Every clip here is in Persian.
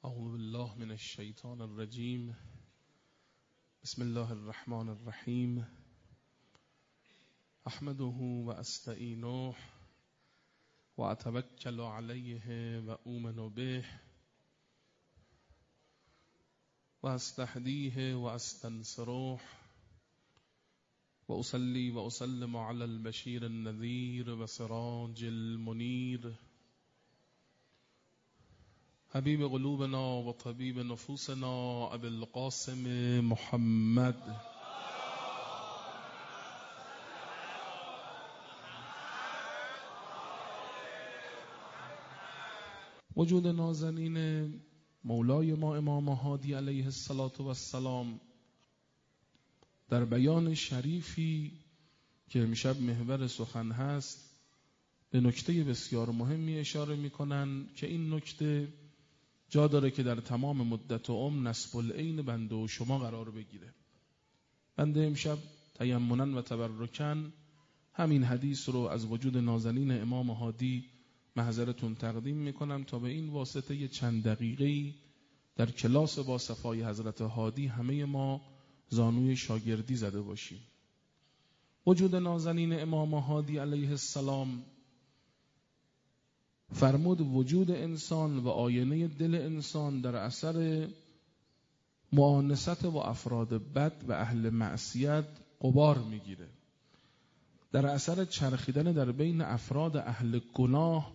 اعوذ بالله من الشیطان الرجیم. بسم الله الرحمن الرحیم. احمده و استعینه و اتوکل علیه و اومن به و استهدیه و استنصره و اصلی و اسلم علی البشیر النذیر و سراج المنیر حبیب قلوبنا و طبیب نفوسنا ابی القاسم محمد. وجود نازنین مولای ما امام هادی علیه السلام در بیان شریفی که امشب محور سخن هست به نکته بسیار مهمی اشاره میکنن که این نکته جا داره که در تمام مدت عمر نصب العین بنده و شما قرار بگیره. بنده امشب تیمنا و تبرکن همین حدیث رو از وجود نازنین امام هادی محضرتون تقدیم میکنم تا به این واسطه چند دقیقه‌ای در کلاس با صفای حضرت هادی همه ما زانوی شاگردی زده باشیم. وجود نازنین امام هادی علیه السلام فرمود وجود انسان و آینه دل انسان در اثر معانست و افراد بد و اهل معصیت غبار میگیره. در اثر چرخیدن در بین افراد اهل گناه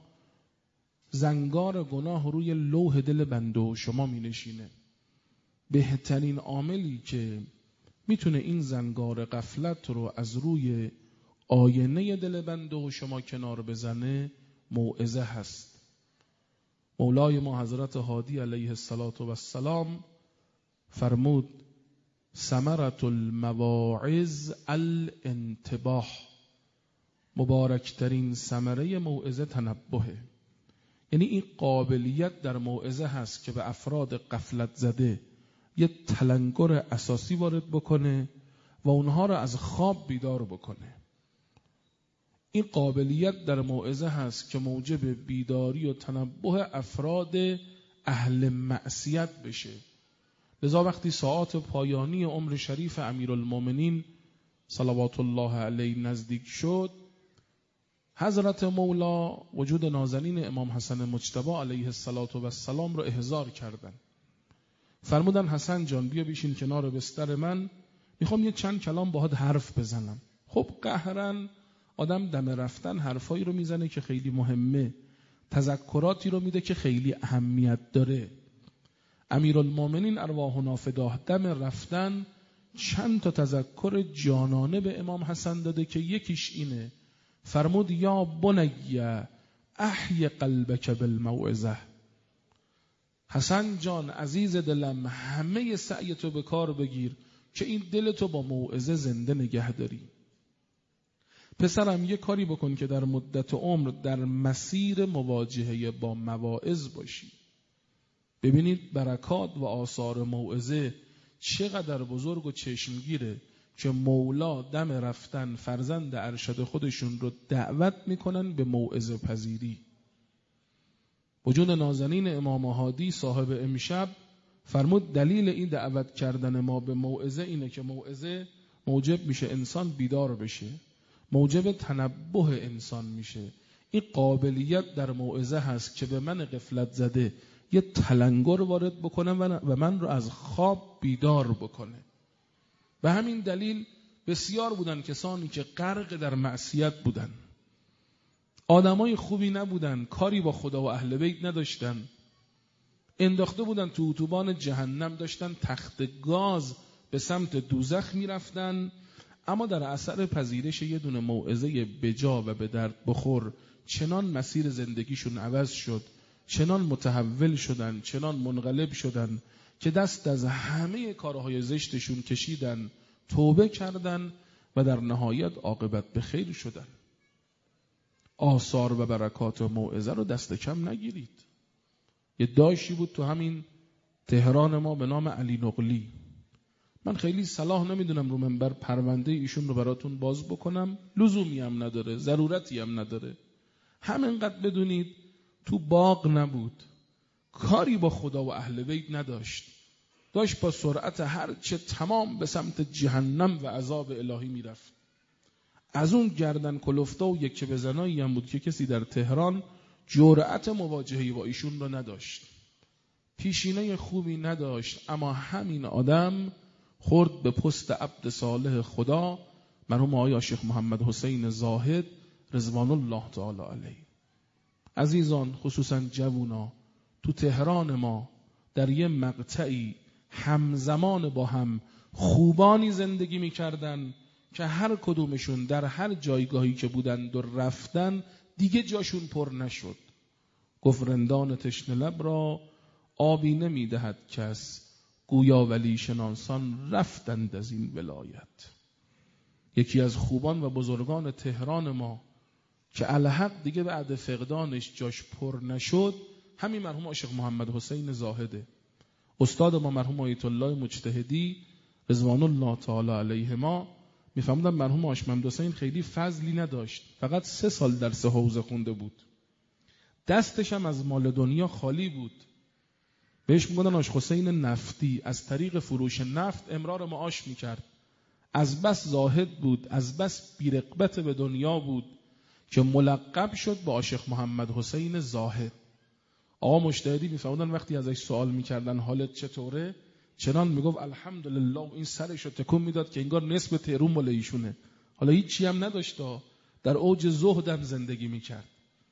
زنگار گناه روی لوح دل بنده و شما می نشینه. بهترین عاملی که میتونه این زنگار غفلت رو از روی آینه دل بنده و شما کنار بزنه موعظه هست. مولای ما حضرت هادی علیه السلام فرمود ثمرة المواعظ الانتباه. مبارکترین ثمره موعظه تنبهه. یعنی این قابلیت در موعظه هست که به افراد غفلت زده یه تلنگر اساسی وارد بکنه و اونها را از خواب بیدار بکنه. این قابلیت در موعظه هست که موجب بیداری و تنبه افراد اهل معصیت بشه. لذا وقتی ساعات پایانی عمر شریف امیرالمومنین صلوات الله علیه نزدیک شد، حضرت مولا وجود نازنین امام حسن مجتبی علیه السلام را احضار کردن. فرمودن حسن جان بیا بشین کنار بستر من، میخوام یه چند کلام باهات حرف بزنم. خب قهرن آدم دم رفتن حرفایی رو میزنه که خیلی مهمه، تذکراتی رو میده که خیلی اهمیت داره. امیرالمومنین ارواحنا فداه دم رفتن چند تا تذکر جانانه به امام حسن داده که یکیش اینه. فرمود یا بنی احی قلبک بالموعظه. حسن جان عزیز دلم همه سعیتو به کار بگیر که این دلتو با موعظه زنده نگه داری. پسرم یه کاری بکن که در مدت عمر در مسیر مواجهه با مواعظ باشی. ببینید برکات و آثار موعظه چقدر بزرگ و چشمگیره که مولا دم رفتن فرزند ارشد خودشون رو دعوت میکنن به موعظه پذیری. وجود نازنین امام هادی صاحب امشب فرمود دلیل این دعوت کردن ما به موعظه اینه که موعظه موجب میشه انسان بیدار بشه، موجب تنبه انسان میشه. این قابلیت در موعظه هست که به من غفلت زده یه تلنگر وارد بکنه و من رو از خواب بیدار بکنه. به همین دلیل بسیار بودن کسانی که غرق در معصیت بودن، آدمای خوبی نبودن، کاری با خدا و اهل بیت نداشتن، انداخته بودن تو اتوبان جهنم، داشتن تخت گاز به سمت دوزخ میرفتن، اما در اثر پذیرش یه دونه موعظه بجا و به درد بخور چنان مسیر زندگیشون عوض شد، چنان متحول شدن، چنان منقلب شدن که دست از همه کارهای زشتشون کشیدن، توبه کردن و در نهایت عاقبت به خیر شدن. آثار و برکات و موعظه رو دست کم نگیرید. یه داشی بود تو همین تهران ما به نام علی نقلی. من خیلی صلاح نمیدونم رو منبر پرونده ایشون رو براتون باز بکنم، لزومی هم نداره، ضرورتی هم نداره. همینقدر بدونید تو باغ نبود، کاری با خدا و اهل بیت نداشت، داشت با سرعت هرچه تمام به سمت جهنم و عذاب الهی میرفت. از اون گردن کلفتا و یک بزنایی هم بود که کسی در تهران جرأت مواجهه با ایشون رو نداشت. پیشینه خوبی نداشت، اما همین آدم خورد به پست عبد صالح خدا، مرحوم آقای شیخ محمد حسین زاهد رضوان الله تعالی علیه. عزیزان، خصوصا جوونا، تو تهران ما در یه مقطعی همزمان با هم خوبانی زندگی میکردن که هر کدومشون در هر جایگاهی که بودند و رفتن دیگه جاشون پر نشد. گفت رندان تشنه لب را آبی نمیدهد کس، گویا ولی شناسان رفتند از این ولایت. یکی از خوبان و بزرگان تهران ما که الحق دیگه بعد فقدانش جاش پر نشد، همین مرحوم شیخ محمد حسین زاهده. استاد ما مرحوم آیت الله مجتهدی رضوان الله تعالی علیه ما میفهمدن مرحوم آش محمد حسین خیلی فضلی نداشت، فقط 3 سال درس حوزه خونده بود، دستش هم از مال دنیا خالی بود. بهش میگفتن آش حسین نفتی، از طریق فروش نفت امرار معاش میکرد. از بس زاهد بود، از بس بیرغبت به دنیا بود که ملقب شد با شیخ محمد حسین زاهد. آقا مجتهدی میفهمدن وقتی ازش سوال میکردن حالت چطوره، چنان میگفت الحمدلله، و این سرشو تکون میداد که انگار نصف تهران مال ایشونه. حالا هیچی هم نداشت، در اوج زهدم زندگی میکرد.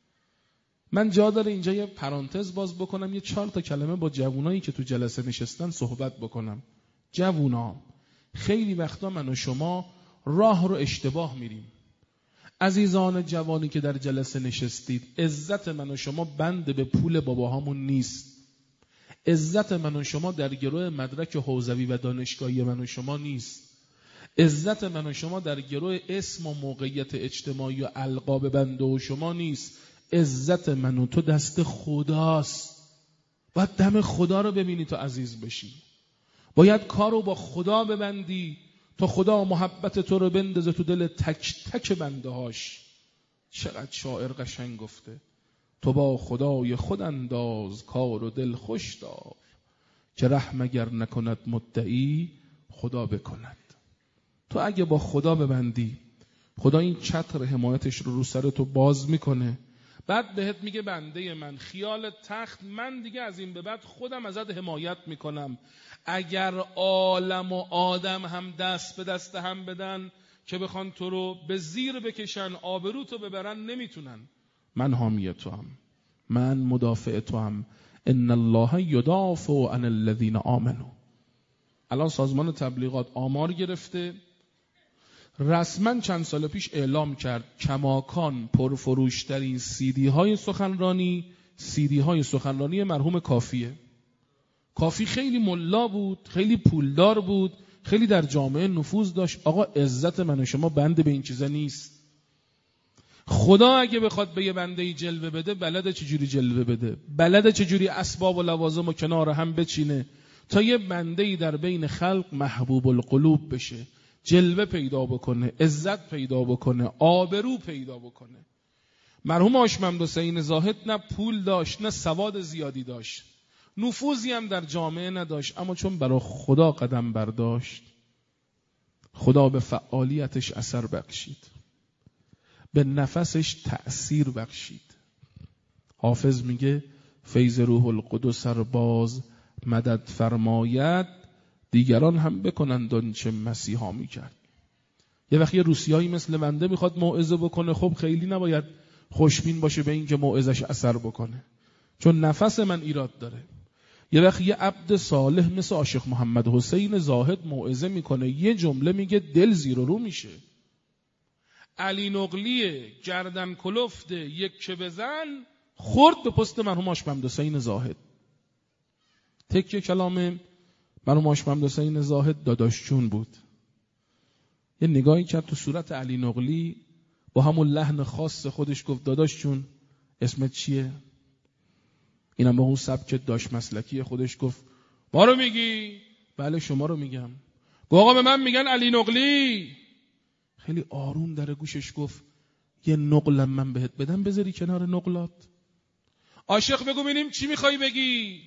من جا داره اینجا یه پرانتز باز بکنم، یه 4 کلمه با جوونایی که تو جلسه نشستن صحبت بکنم. جوونا، خیلی وقتا من و شما راه رو اشتباه میریم. عزیزان جوانی که در جلسه نشستید، عزت من و شما بند به پول باباهامون نیست. عزت من و شما در گروه مدرک حوزوی و دانشگاهی من و شما نیست. عزت من و شما در گروه اسم و موقعیت اجتماعی و القاب بنده و شما نیست. عزت من و تو دست خداست. باید دم خدا رو ببینی تا عزیز بشی. باید کارو با خدا ببندی تا خدا محبت تو رو بندازه تو دل تک تک بنده هاش. چقدر شاعر قشنگ گفته، تو با خدای خود انداز کار و دل خوش دار، که رحم اگر نکند مدعی خدا بکند. تو اگه با خدا ببندی، خدا این چتر حمایتش رو سر تو باز میکنه. بعد بهت میگه بنده من، خیال تخت، من دیگه از این به بعد خودم ازت حمایت میکنم. اگر عالم و آدم هم دست به دست هم بدن که بخوان تو رو به زیر بکشن، آبرو تو ببرن، نمیتونن. من حامی تو هم، من مدافع تو هم. ان الله یدافع عن الذین آمنوا. الان سازمان تبلیغات آمار گرفته، رسما چند سال پیش اعلام کرد کماکان پرفروشترین CD های سخنرانی مرحوم کافیه. کافی خیلی ملا بود، خیلی پولدار بود، خیلی در جامعه نفوذ داشت. آقا عزت من و شما بنده به این چیزا نیست. خدا اگه بخواد به یه بنده جلوه بده، بلده چجوری جلوه بده، بلده چجوری اسباب و لوازم و کنار هم بچینه تا یه بنده در بین خلق محبوب القلوب بشه، جلوه پیدا بکنه، عزت پیدا بکنه، آبرو پیدا بکنه. مرحوم آش محمد حسین زاهد نه پول داشت، نه سواد زیادی داشت، نفوذی هم در جامعه نداشت، اما چون برای خدا قدم برداشت، خدا به فعالیتش اثر بخشید، به نفسش تأثیر بخشید. حافظ میگه فیض روح القدس باز مدد فرماید، دیگران هم بکنند آنچه مسیحا میکرد. یه وقتی روسیایی مثل بنده میخواد موعظه بکنه، خب خیلی نباید خوشبین باشه به این که موعظش اثر بکنه، چون نفس من ایراد داره. یه وقتی یه عبد صالح مثل عاشق محمد حسین زاهد موعظه میکنه، یه جمله میگه دل زیر و رو میشه. علی نقلی گردن کلفت یک بزن خورد به پست مرحوم عاشق محمد حسین زاهد. تکیه کلام مرحوم عاشق محمد حسین زاهد داداش جون بود. یه نگاهی کرد تو صورت علی نقلی، با همون لحن خاص خودش گفت داداش جون اسمت چیه؟ اینم با اون سبک داش مسلکی خودش گفت ما رو میگی؟ بله شما رو میگم. گفت آقا به من میگن علی نقلی. خیلی آروم در گوشش گفت یه نقلم من بهت بدم بذاری کنار نقلات؟ عاشق بگو ببینیم چی میخوای بگی.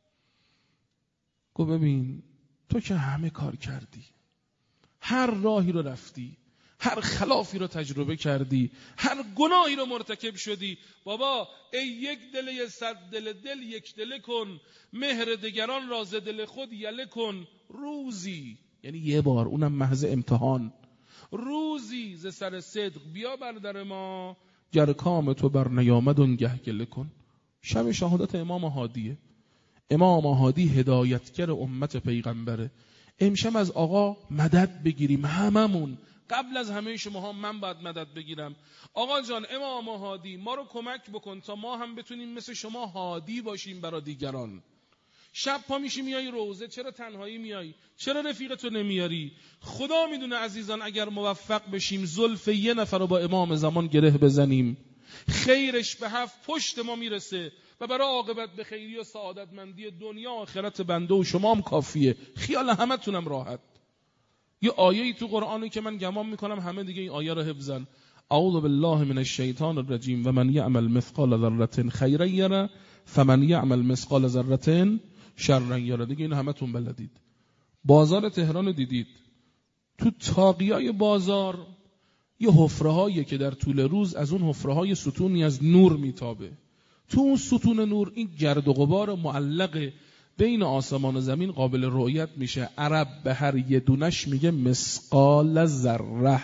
گو ببین تو که همه کار کردی، هر راهی رو رفتی، هر خلافی رو تجربه کردی، هر گناهی رو مرتکب شدی. بابا ای یک دل صد دل، دل یک دل کن، مهر دگران را ز دل خود یله کن. روزی، یعنی یه بار، اونم محض امتحان، روزی ز سر صدق بیا بر در ما، گر کام تو بر نیامد اونگه گله کن. شب شهادت امام هادیه. امام هادی هدایتگر امت پیغمبره. امشب از آقا مدد بگیریم، هممون. قبل از همه شما من باید مدد بگیرم. آقا جان امام هادی ما رو کمک بکن تا ما هم بتونیم مثل شما هادی باشیم برای دیگران. شب پا میشی میای روزه، چرا تنهایی میای؟ چرا رفیقتو نمیاری؟ خدا میدونه عزیزان اگر موفق بشیم زلف یه نفر رو با امام زمان گره بزنیم، خیرش به 7 پشت ما میرسه و برای عاقبت به خیری و سعادتمندی دنیا و آخرت بنده و شما هم کافیه. خیال همه تونم راحت. یه آیه‌ای تو قرآنی که من گمان میکنم همه دیگه این آیه رو حفظن. اعوذ بالله من الشیطان الرجیم و من یعمل مثقال ذره خیرا یره فمن یعمل مثقال ذره شرا یره. دیگه این همتون بلدید. بازار تهران دیدید، تو طاقیای بازار یه حفره‌هایی که در طول روز از اون حفره‌های ستونی از نور میتابه. تو اون ستون نور این گرد و غبار معلق بین آسمان و زمین قابل رؤیت میشه. عرب به هر یه دونش میگه مثقال ذره.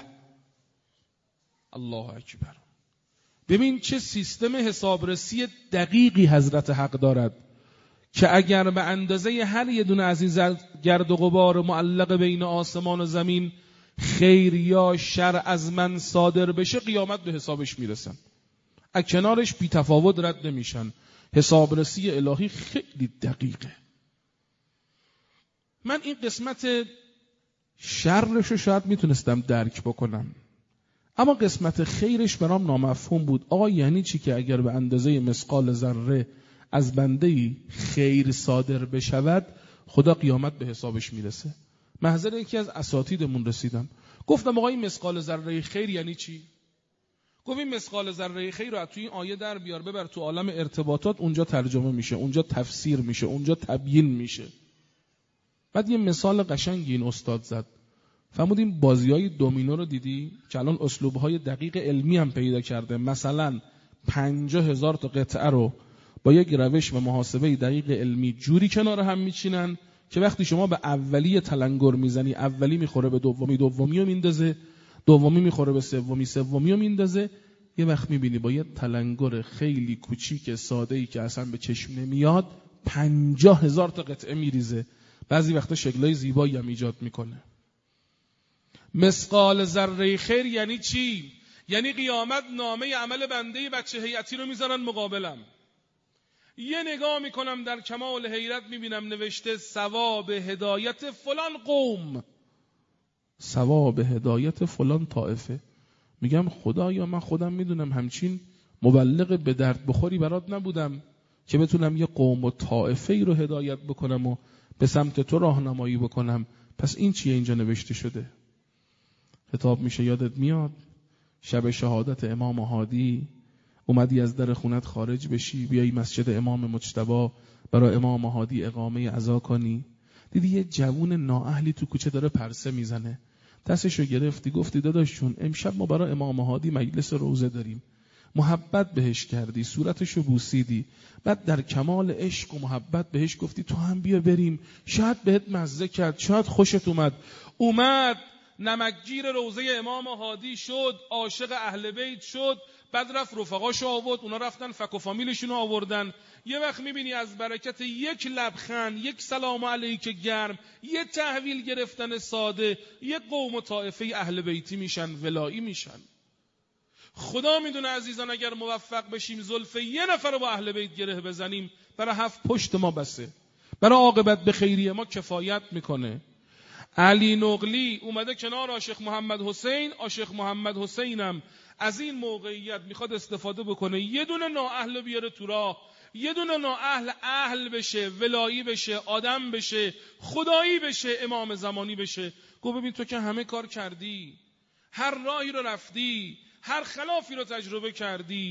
الله اکبر. ببین چه سیستم حسابرسی دقیقی حضرت حق دارد که اگر به اندازه هر یه دونه از این گرد و غبار معلق بین آسمان و زمین خیر یا شر از من صادر بشه، قیامت به حسابش میرسن. از کنارش بی تفاوت رد نمیشن. حسابرسی الهی خیلی دقیقه. من این قسمت شرش رو شاید میتونستم درک بکنم، اما قسمت خیرش برام نامفهوم بود. آقا یعنی چی که اگر به اندازه مثقال ذره از بنده‌ای خیر صادر بشود خدا قیامت به حسابش میرسه؟ محضر یکی از اساتیدمون رسیدم، گفتم آقا این مثقال ذره خیر یعنی چی؟ گفت این مثقال ذره خیر رو توی این آیه در بیار ببر تو عالم ارتباطات، اونجا ترجمه میشه، اونجا تفسیر میشه، اونجا تبیین میشه. بعد یه مثال قشنگی این استاد زد. فرمودیم بازی‌های دومینو رو دیدی که الان اسلوب‌های دقیق علمی هم پیدا کرده. مثلا 50,000 تا قطعه رو با یک روش و محاسبه دقیق علمی جوری کنار هم میچینن که وقتی شما به اولی تلنگر میزنی، اولی میخوره به دومی، دومی رو میندازه، دومی میخوره به سومی، سومی رو میندازه. یه وقت میبینی با یه تلنگر خیلی کوچیک ساده‌ای که اصلا به چشم نمیاد 50,000 تا قطعه میریزه. بعضی وقتا شکلای زیبایی هم ایجاد میکنه. مثقال ذره خیر یعنی چی؟ یعنی قیامت نامه عمل بنده بچه هیئتی رو میذارن مقابلم، یه نگاه میکنم در کمال حیرت میبینم نوشته ثواب هدایت فلان قوم، ثواب هدایت فلان طائفه. میگم خدایا من خودم میدونم همچین مبلغ به درد بخوری برات نبودم که بتونم یه قوم و طائفه ای رو هدایت بکنم و به سمت تو راهنمایی بکنم. پس این چیه اینجا نوشته شده؟ خطاب میشه یادت میاد شب شهادت امام هادی اومدی از در خونت خارج بشی بیایی مسجد امام مجتبی برای امام هادی اقامه عزا کنی، دیدی یه جوون نااهلی تو کوچه داره پرسه میزنه، دستشو گرفتی گفتی داداشون امشب ما برای امام هادی مجلس روزه داریم، محبت بهش کردی، صورتشو بوسیدی، بعد در کمال عشق و محبت بهش گفتی تو هم بیا بریم، شاید بهت مزه کرد، شاید خوشت اومد نمکگیر روزه امام هادی شد، عاشق اهل بیت شد، بعد رفت رفقاشو آورد، اونا رفتن فک و فامیلشونو آوردن. یه وقت میبینی از برکت یک لبخند، یک سلام علیک گرم، یه تحویل گرفتن ساده، یک قوم و طائفه اهل بیتی میشن، ولایی میشن. خدا میدونه عزیزان اگر موفق بشیم زلف یه نفر رو با اهل بیت گره بزنیم برای 7 پشت ما بسه، برای عاقبت به خیریه ما کفایت میکنه. علی نقلی اومده کنار عاشق محمد حسین، عاشق محمد حسینم از این موقعیت میخواد استفاده بکنه، یه دونه نااهل بیاره تو راه، یه دونه نااهل اهل بشه، ولایی بشه، آدم بشه، خدایی بشه، امام زمانی بشه. گفت ببین تو که همه کار کردی، هر راهی رو رفتی، هر خلافی رو تجربه کردی،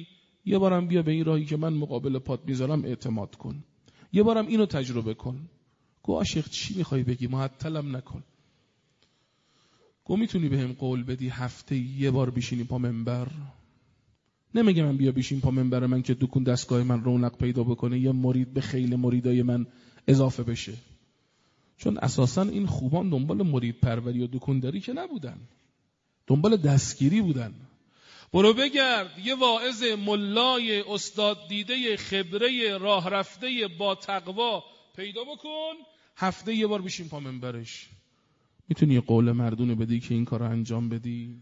یه بارم بیا به این راهی که من مقابل پات میذارم اعتماد کن، یه بارم اینو تجربه کن. گو شیخ چی میخوای بگی؟ معطلم نکن. گو میتونی بهم قول بدی هفته یه بار بشینی پا منبر؟ نمیگه من بیا بشین پا منبر من که دکون دستگاه من رونق پیدا بکنه، یه مرید به خیل مریدای من اضافه بشه. چون اساساً این خوبان دنبال مرید پروری و دکونداری که نبودن، دنبال دستگیری بودن. برو بگرد یه واعظ ملای استاد دیده خبره راه رفته با تقوا پیدا بکن، هفته یه بار بشین پا منبرش. میتونی یه قول مردونه بدی که این کار رو انجام بدی؟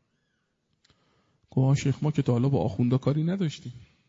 گوه شیخ ما که تا حالا با آخوندا کاری نداشتیم،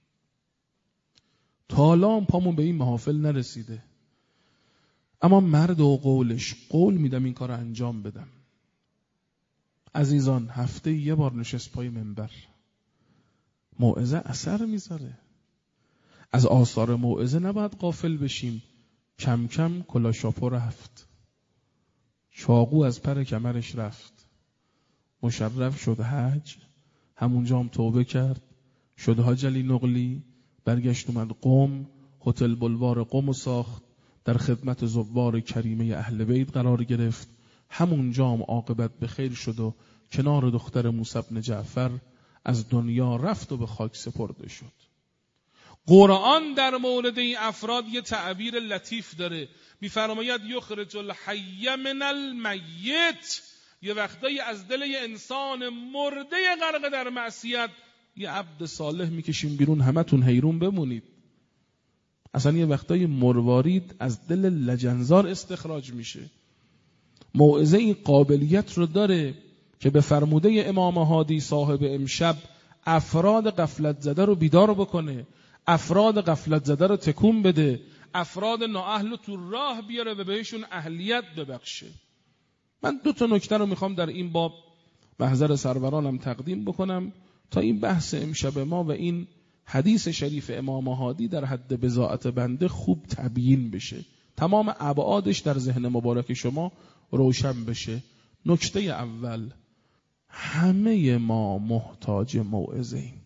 تا حالا هم پامون به این محافل نرسیده، اما مرد و قولش قول میدم این کار رو انجام بدم. عزیزان هفته یه بار نشست پای منبر، موعظه اثر میذاره. از آثار موعظه نباید غافل بشیم. کم کم کلاشاپو رفت، چاقو از پر کمرش رفت، مشرف شد حج، همونجا هم توبه کرد، شد حاج علی نقلی، برگشت اومد قم، هتل بلوار قم ساخت، در خدمت زوار کریمه اهل بیت قرار گرفت، همونجا هم عاقبت به خیر شد و کنار دختر موسی بن جعفر از دنیا رفت و به خاک سپرده شد. قرآن در مورد این افراد یه تعبیر لطیف داره، میفرماید یخرج الحی من المیت. یه وقتایی از دل یه انسان مرده غرق در معصیت یه عبد صالح میکشیم بیرون، همتون حیرون بمونید. اصلا یه وقتایی مروارید از دل لجنزار استخراج میشه. موعظه این قابلیت رو داره که به فرموده امام هادی صاحب امشب افراد غفلت زده رو بیدار بکنه، افراد غفلت زده رو تکون بده، افراد نااهل رو تو راه بیاره و بهشون اهلیت ببخشه. من 2 نکته رو میخوام در این باب محضر سرورانم تقدیم بکنم تا این بحث امشب ما و این حدیث شریف امام هادی در حد بضاعت بنده خوب تبیین بشه، تمام ابعادش در ذهن مبارک شما روشن بشه. نکته اول، همه ما محتاج موعظه ایم.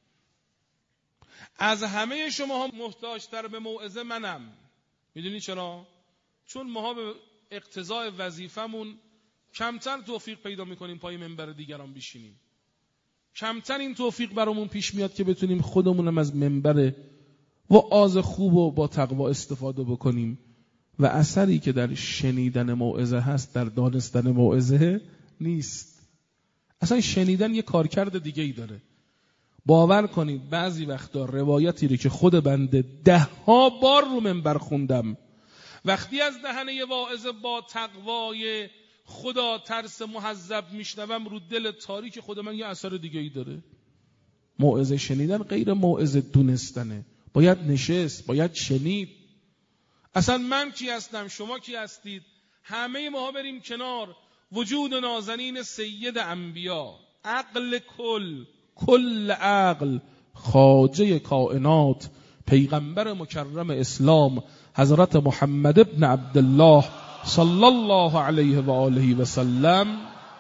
از همه شما محتاج‌تر به موعظه منم. میدونی چرا؟ چون ما به اقتضاء وظیفمون کمتر توفیق پیدا میکنیم پای منبر دیگران بشینیم. کمتر این توفیق برامون پیش میاد که بتونیم خودمونم از منبر وعاظ خوب و با تقوا استفاده بکنیم و اثری که در شنیدن موعظه هست در دانستن موعظه نیست. اصلا شنیدن یه کارکرد دیگه ای داره. باور کنید بعضی وقتا روایتی رو که خود بنده 10 بار رو منبر خوندم، وقتی از دهنه واعظ با تقوای خدا ترس محذب میشنوم، رو دل تاریک خود من یه اثر دیگه ای داره. موعظه شنیدن غیر موعظه دونستنه. باید نشست، باید شنید. اصلا من کی هستم، شما کی هستید، همه ما بریم کنار. وجود نازنین سید انبیا، عقل کل عقل، خواجه کائنات، پیغمبر مکرم اسلام حضرت محمد ابن عبدالله صلی الله علیه و آله و سلم،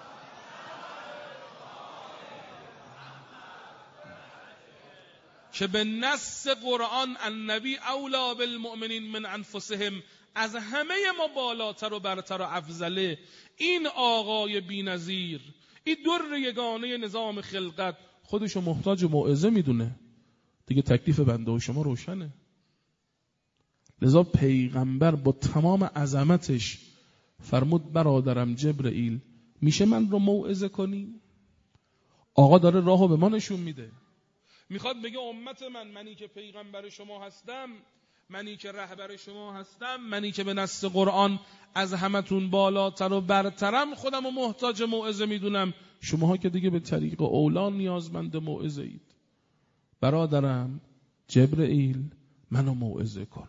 که به نص قرآن النبی اولا بالمؤمنین من انفسهم، از همه ما بالاتر و برتر و افضله. این آقای بی‌نظیر، این در یگانه نظام خلقت خودشو محتاج موعظه میدونه. دیگه تکلیف بنده و شما روشنه. لذا پیغمبر با تمام عظمتش فرمود برادرم جبرئیل میشه من رو موعظه کنی؟ آقا داره راهو به ما نشون میده. میخواد بگه امت منی که پیغمبر شما هستم، منی که رهبر شما هستم، منی که به نص قرآن از همتون بالاتر و برترم، خودم رو محتاج موعظه میدونم. شماها که دیگه به طریق اولا نیازمند موعظه اید. برادرم جبرئیل منو موعظه کن.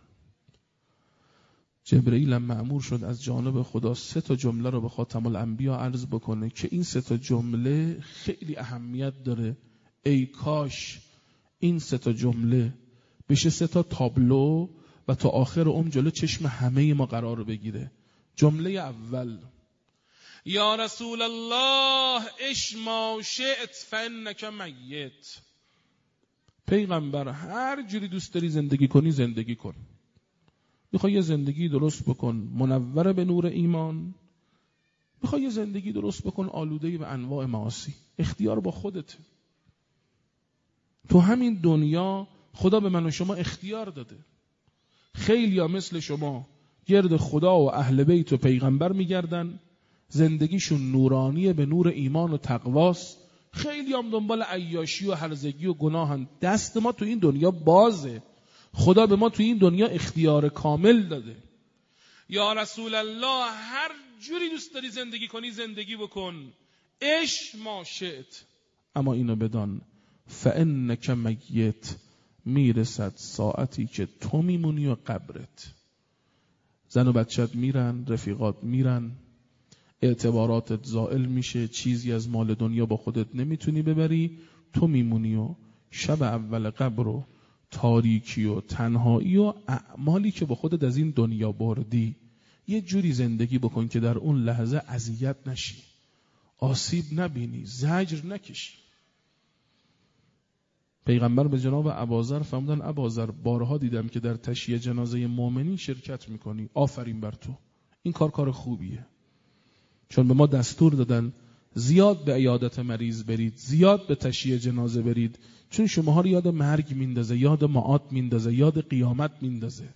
جبرئیل هم مأمور شد از جانب خدا 3 جمله رو به خاتم الانبیا عرض بکنه که این 3 جمله خیلی اهمیت داره. ای کاش این 3 جمله بشه 3 تابلو و تا آخر عمر جلو چشم همه ما قرار بگیره. جمله اول، یا رسول الله اش ما شئت فانک میت. پیغمبر هر جوری دوست داری زندگی کنی زندگی کن. میخوای یه زندگی درست بکن منور به نور ایمان، میخوای یه زندگی درست بکن آلوده به انواع معاصی، اختیار با خودته. تو همین دنیا خدا به من و شما اختیار داده. خیلی‌ها مثل شما گرد خدا و اهل بیت و پیغمبر میگردن، زندگیشون نورانیه به نور ایمان و تقواست. خیلی هم دنبال عیاشی و هرزگی و گناهن. دست ما تو این دنیا بازه. خدا به ما تو این دنیا اختیار کامل داده. یا رسول الله هر جوری دوست داری زندگی کنی زندگی بکن، عش ما شئت، اما اینو بدان فانک میت، میرسد ساعتی که تو میمونی و قبرت. زن و بچت میرن، رفیقات میرن، اعتباراتت زائل میشه، چیزی از مال دنیا با خودت نمیتونی ببری، تو میمونی و شب اول قبر و تاریکی و تنهایی و اعمالی که با خودت از این دنیا بردی یه جوری زندگی بکن که در اون لحظه اذیت نشی، آسیب نبینی، زجر نکشی. پیغمبر به جناب ابوذر فرمودن ابوذر بارها دیدم که در تشییع جنازه مؤمنین شرکت میکنی، آفرین بر تو، این کار خوبیه. چون به ما دستور دادن زیاد به عیادت مریض برید، زیاد به تشییع جنازه برید، چون شماها رو یاد مرگ میندازه، یاد معاد میندازه، یاد قیامت میندازه.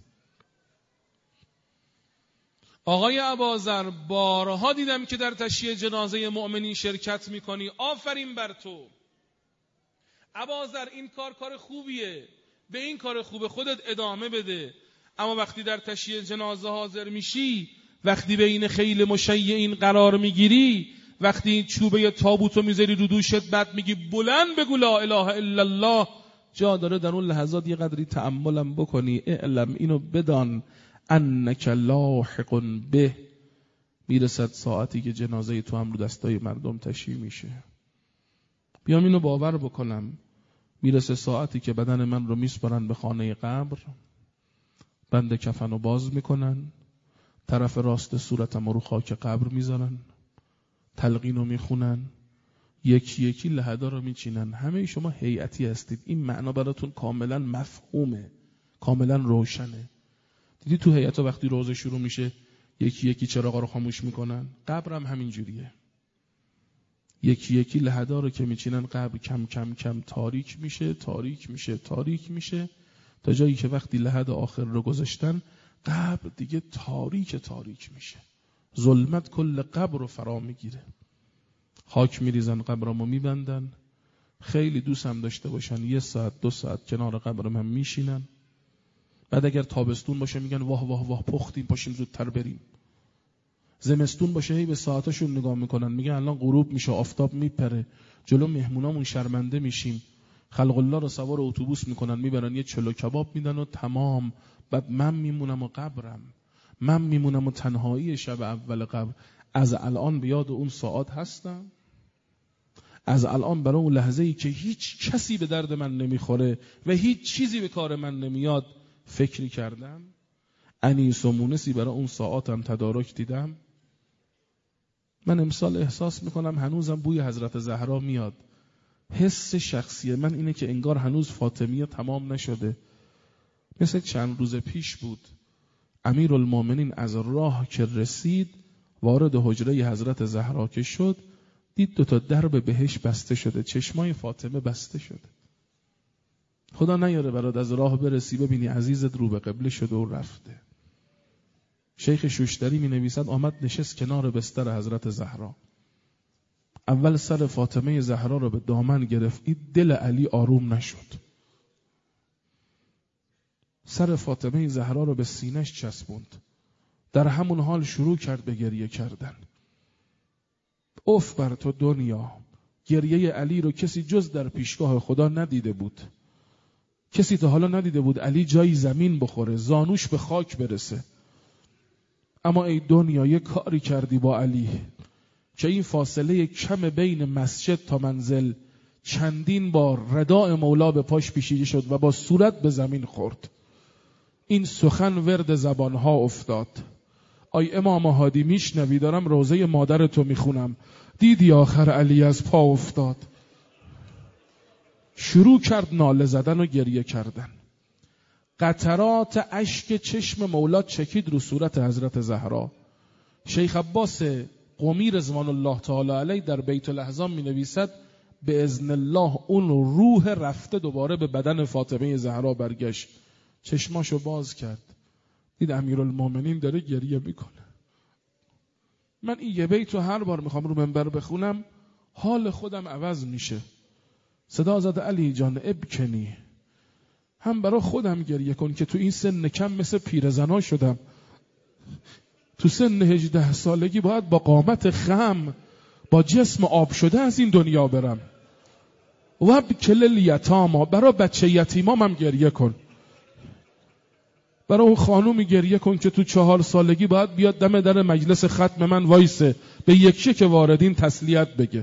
آقای ابوذر بارها دیدم که در تشییع جنازه مؤمنین شرکت میکنی، آفرین بر تو. ابوذر این کار خوبیه، به این کار خوب خودت ادامه بده، اما وقتی در تشییع جنازه حاضر میشی، وقتی بین خیل مشیعین قرار میگیری، وقتی این چوبه تابوتو میذاری رو دوشت، بعد میگی بلند بگو لا اله الا الله، جا داره در اون لحظات یه قدری تأملم بکنی. اعلم، اینو بدان، انک لاحق به، میرسد ساعتی که جنازه تو هم رو دستای مردم تشییع میشه. بیام اینو باور بکنم، میرسه ساعتی که بدن من رو میسپارن به خانه قبر، بند کفن رو باز میکنن، طرف راست صورتم رو خاک قبر میذارن، تلقین رو میخونن، یکی یکی لحدا رو میچینن. همه شما هیئتی هستید، این معنا براتون کاملا مفهومه، کاملا روشنه. دیدی تو هیئت وقتی روزه شروع میشه یکی یکی چراغا رو خاموش میکنن، قبرم همین جوریه. یکی یکی لحدا رو که میچینن، قبر کم کم کم تاریک میشه تا جایی که وقتی لحد آخر رو گذاشتن، قبر دیگه تاریک میشه، ظلمت کل قبر رو فرا میگیره. خاک میریزن، قبرمو میبندن. خیلی دوست هم داشته باشن 1 ساعت 2 ساعت کنار قبرم هم میشینن. بعد اگر تابستون باشه میگن واه واه واه پختیم، پاشیم زودتر بریم. زمستون باشه هی به ساعتاشون نگاه میکنن، میگن الان غروب میشه، آفتاب میپره، جلو مهمونامون شرمنده میشیم. خلق الله رو سوار اتوبوس میکنن، میبرن یه چلو کباب میدن و تمام. بعد من میمونم و قبرم، من میمونم و تنهایی شب اول قبر. از الان به یاد اون ساعت هستم، از الان برای اون لحظه‌ای که هیچ کسی به درد من نمیخوره و هیچ چیزی به کار من نمیاد فکری کردم. انیس و مونسی برای اون ساعتم تدارک دیدم. من امسال احساس میکنم هنوزم بوی حضرت زهرا میاد. حس شخصی من اینه که انگار هنوز فاطمیه تمام نشده. مثل چند روز پیش بود، امیرالمومنین از راه که رسید، وارد حجره حضرت زهرا که شد، دید 2 درب بهش بسته شده، چشمای فاطمه بسته شده. خدا نیاره برات از راه برسی ببینی عزیزت رو به قبله شده و رفته. شیخ شوشتری می نویسد آمد نشست کنار بستر حضرت زهرا. اول سر فاطمه زهرا رو به دامن گرفت، دل علی آروم نشد. سر فاطمه زهرا رو به سینه‌اش چسبوند. در همون حال شروع کرد به گریه کردن. اف بر تو دنیا، گریه علی رو کسی جز در پیشگاه خدا ندیده بود. کسی تا حالا ندیده بود علی جایی زمین بخوره، زانوش به خاک برسه. اما ای دنیا یه کاری کردی با علی که این فاصله کم بین مسجد تا منزل چندین بار رداء مولا به پاش پیچیده شد و با صورت به زمین خورد. این سخن ورد زبانها افتاد. آی امام هادی میشنوی؟ دارم روزه مادرتو میخونم. دیدی آخر علی از پا افتاد. شروع کرد ناله زدن و گریه کردن. قطرات اشک چشم مولا چکید رو صورت حضرت زهرا. شیخ عباس قمی رضوان الله تعالی علیه در بیت الاحزان می نویسد به اذن الله اون روح رفته دوباره به بدن فاطمه زهرا برگشت. چشماشو باز کرد، دید امیرالمومنین داره گریه میکنه. من این یه بیت رو هر بار میخوام رو منبر بخونم حال خودم عوض میشه. صدا زد علی جان ابکنی، هم برای خودم گریه کن که تو این سن کم مثل پیرزنا شدم. تو سن 18 سالگی باید با قامت خم با جسم آب شده از این دنیا برم. و بکل الیتاما، برای بچه یتیمام هم گریه کن. برای اون خانومی گریه کن که تو 4 سالگی باید بیاد دم در مجلس ختم من وایسه به یک که واردین تسلیت بگه.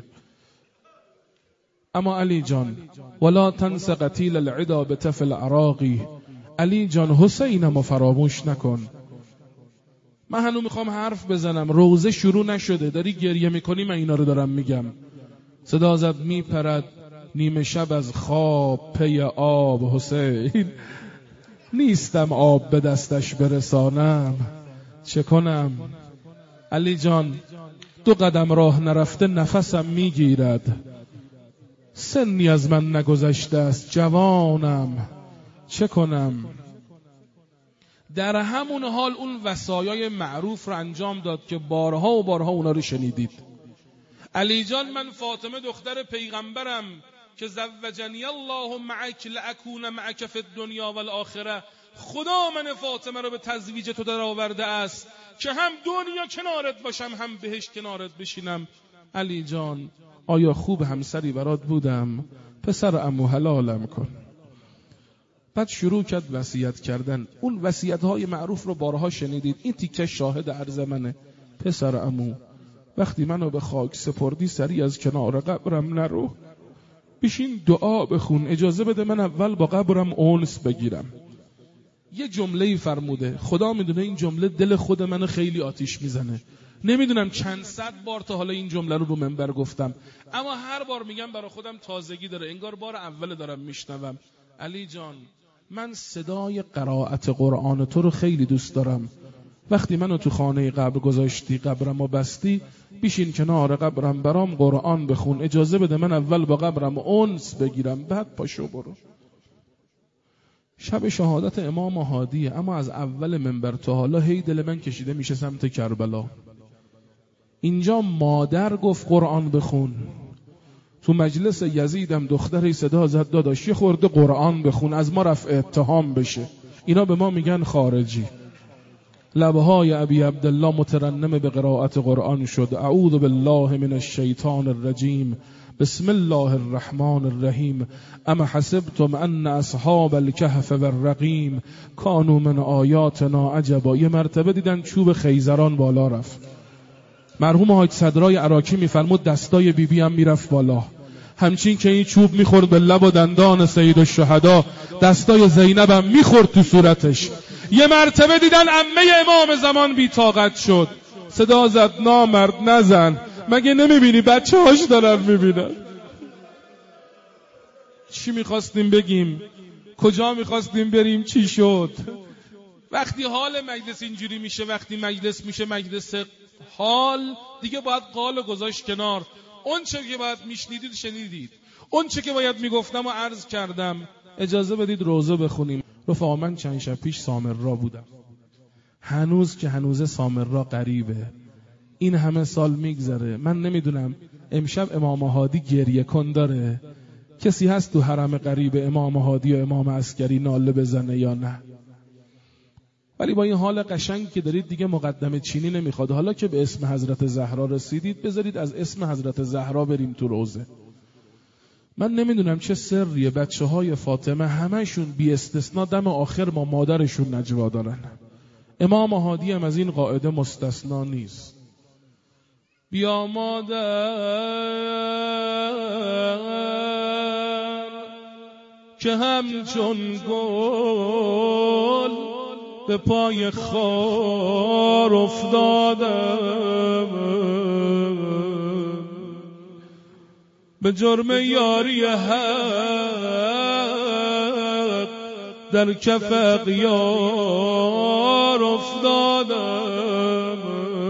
اما علی جان ولا تنس قتیل العدا بطفل عراقی، علی جان حسینم فراموش نکن. من هنوز میخوام حرف بزنم، روزه شروع نشده، داری گریه میکنی، من اینا رو دارم میگم. صدا زد میپرد نیمه شب از خواب پی آب، حسین نیستم آب به دستش برسانم، چه کنم؟ علی جان 2 قدم راه نرفته نفسم میگیرد، سنی از من نگذشته است، جوانم، چه کنم؟ در همون حال اون وصایای معروف رو انجام داد که بارها و بارها اونا رو شنیدید. علی جان من فاطمه دختر پیغمبرم که زوجنی الله معک لاکون معک فی الدنیا والآخره، خدا من فاطمه رو به تزویج تو در آورده است که هم دنیا کنارت باشم هم بهش کنارت بشینم. علی جان آیا خوب همسری برات بودم؟ پسر عمو حلالم کن. بعد شروع کرد وصیت کردن. اون وصیت‌های معروف رو بارها شنیدید، این تیکه شاهد عرض منه. پسر عمو وقتی منو به خاک سپردی سری از کنار قبرم نرو، بشین دعا بخون، اجازه بده من اول با قبرم اونس بگیرم. یه جمله‌ای فرموده، خدا میدونه این جمله دل خود من خیلی آتیش میزنه. نمیدونم چند صد بار تا حالا این جمله رو منبر گفتم، اما هر بار میگم برای خودم تازگی داره، انگار بار اول دارم میشنوم. علی جان من صدای قرائت قرآن تو رو خیلی دوست دارم. وقتی منو تو خانه قبر گذاشتی، قبرمو بستی، بیشین کنار قبرم برام قرآن بخون، اجازه بده من اول با قبرم اونس بگیرم، بعد پاشو برو. شب شهادت امام هادیه، اما از اول منبر تا حالا هی دل من کشیده میشه سمت کربلا. اینجا مادر گفت قرآن بخون، تو مجلس یزیدم دختری صدا زد داداش یه خورده قرآن بخون از ما رفع اتهام بشه. اینا به ما میگن خارجی. لبهای ابی عبدالله مترنم به قرائت قرآن شد. اعوذ بالله من الشیطان الرجیم، بسم الله الرحمن الرحیم. اما حسبتم ان اصحاب الكهف والرقیم کانوا من آیاتنا عجبا. یه مرتبه دیدن چوب خیزران بالا رفت. مرحوم حاج صدرای عراقی میفرمود دستای بیبی هم میرفت بالا، همچین که این چوب میخورد به لب و دندان سید الشهدا، دستای زینب هم میخورد تو صورتش. یه مرتبه دیدن عمه امام زمان بی طاقت شد، صدا زد نامرد نزن، مگه نمیبینی بچه هاش دارن میبینن؟ چی میخواستیم بگیم؟ کجا میخواستیم بریم؟ چی شد؟ وقتی حال مجلس اینجوری میشه، وقتی مجلس میشه مجلس حال، دیگه باید قال گذاشت کنار. اون چه که باید میشنیدید شنیدید، اون چه که باید میگفتم و عرض کردم. اجازه بدید روزه بخونیم. رفقا من چند شب پیش سامرا بودم. هنوز که هنوز سامرا قریبه، این همه سال میگذره. من نمیدونم امشب امام هادی گریه کن داره، کسی هست تو حرم قریب امام هادی و امام عسکری ناله بزنه یا نه؟ ولی با این حال قشنگ که دارید دیگه مقدمه چینی نمیخواد. حالا که به اسم حضرت زهرا رسیدید، بذارید از اسم حضرت زهرا بریم تو روزه. من نمیدونم چه سریه، بچه های فاطمه همهشون بی استثناء دم آخر ما مادرشون نجوا دارن. امام هادی هم از این قاعده مستثنا نیست. بیا مادر که همچون گل به پای خار افتادم، به جرم یاری هم در کف اغیار افتادم.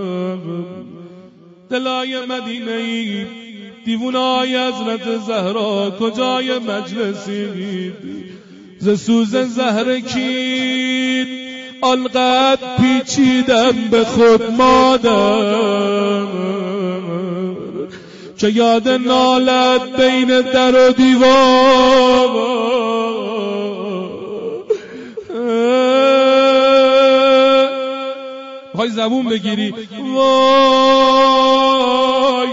دلای مدینه ای دیوونای حضرت زهرا کجای مجلسی ز سوز زهر کین آنقدر پیچیدم به خود مادر که یاد نالت بین در و دیوار. میخوای زبون بگیری وای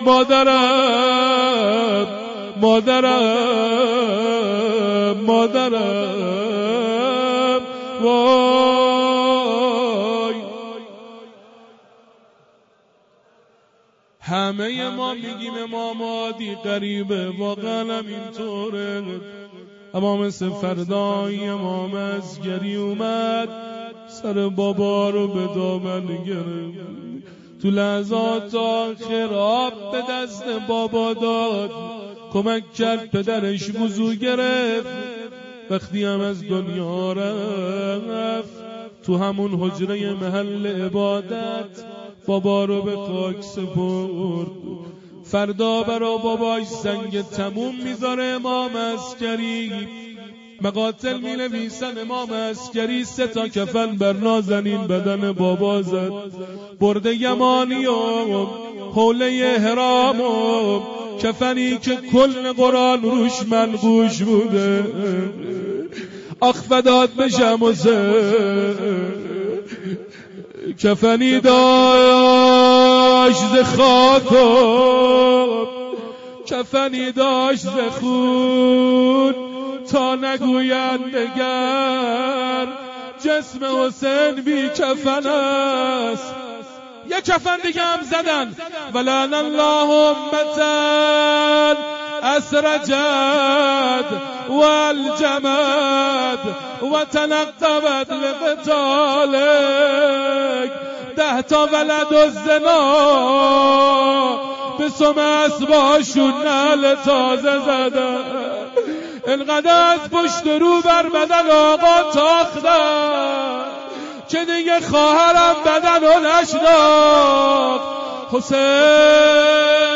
مادرم مادرم مادرم وای. همه ما میگیم امام عادی غریبه، واقعا هم اینطوره. اما مثل فردای امام اصغری اومد سر بابا رو به دامن گرفت، تو لحظات آخر آب به دست بابا داد، کمک کرد پدرش وضو گرفت. وقتی هم از دنیا رفت تو همون حجره محل عبادت بابا رو به خاک سپرد. فردا برا باباش سنگ تموم میذاره امام عسکری. مقاتل می نویسن امام عسکری 3 کفن بر نازنین بدن بابا زد، برده یمانی و حوله حرام و کفنی که کل قرآن روش منقوش بوده. آخ فدات بشم کفنی داشت ز خاک و کفنی داشت ز خون، تا نگویند نگر جسم حسین بی کفن است. یک کفن دیگه هم زدن. ولعن الله امة اسرجت والجمد و تنقبت لقتالک. 10 ولد الزنا به سم اسباشون نعل تازه زدن. انقدر از پشت رو بر بدن آقا تاختن که دیگه خواهرم بدن رو نشناخت. حسین